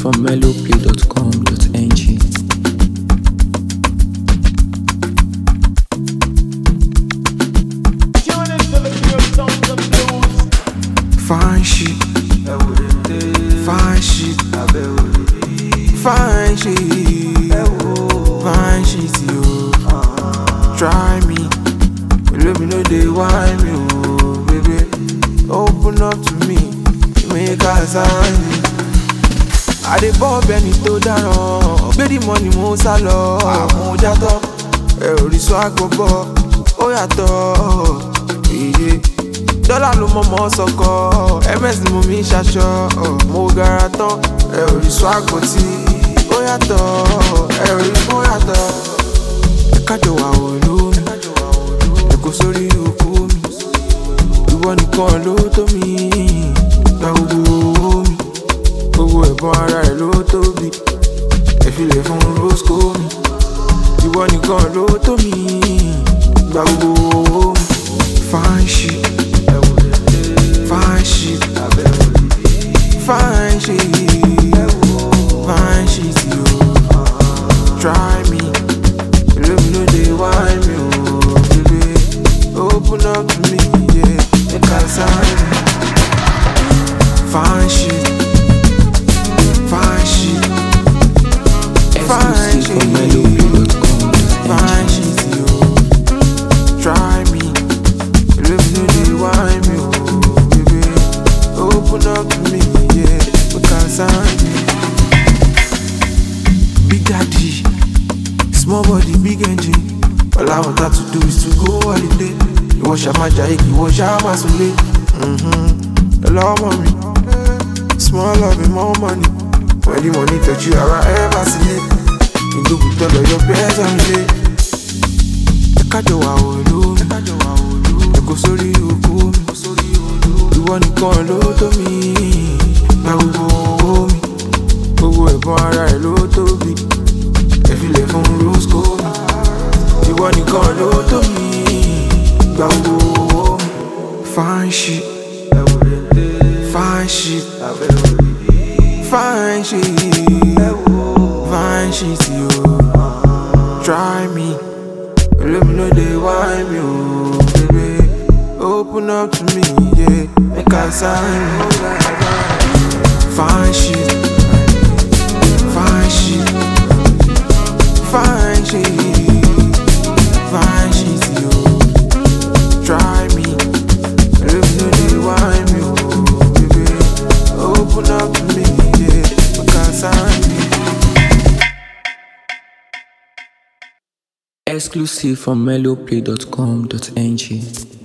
from mellowplay.com.ng. Fine shit, fine shit, fine shit, fine shit, yo. Try me, let me know they want me, oh baby. Open up to me, make a sign. I dey bob ẹni tó dáràn, gbé the money mo sá lọ. Àmújátọ́, orísun àgbọ̀bọ̀, ó yàtọ̀, iye. Dọ́là ló mọ̀mọ́ sọ̀kọ̀, MS ni mo mi ń ṣaṣọ. Mo gara tán, orísun àgbọ̀tì, ó yàtọ̀, orísun ó yàtọ̀. Ẹ kájọ wà olómi, ẹ kò sórí òkú mi. Ìwọ nìkan ló tó mi, gba gbogbo owó mi. Gbogbo ẹ̀bùn ara ẹ̀ ló tóbi, ẹ filẹ̀ fún Rosco mi. Ìwọ nìkan ló tó mi, gba gbogbo owó mi. Fine shit, fine shit, fine shit, fine shit, yo. Try me, let me know they want me, oh baby. Open up to me, yeah, make I sign. Fine shit, fine shit, fine Exclusive from shit, mellowplay.com.ng. fine shit, yo. Try me, let me know they want me, oh baby. Open up to me, yeah, make I sign. Big daddy, small body, big engine. All I want her to do is to go holiday. You wash out my jacket, you wash out my soul. Hello, mommy. Small love and more money. When the money touch you, I ever see it. You do with all of your best on me. Ẹ kájọ wà olómi, ẹ kò sórí òkú mi. Ìwọ nìkan ló tó mi, gba gbogbo owó mi. Gbogbo ẹ̀bùn ara ẹ̀ ló tóbi, ẹ filẹ̀ fún Rosco mi. Ìwọ nìkan ló tó mi, gba gbogbo owó mi. Fine shit, fine shit, fine shit, fine shit, yo. Try me, let me know they want me, oh baby. Open up to me, yeah, make I sign. Fine shit, fine shit, fine shit, fine shit, yo. Try me, let me know they want me, oh baby. Open up to me, yeah, make I sign. Exclusive from mellowplay.com.ng.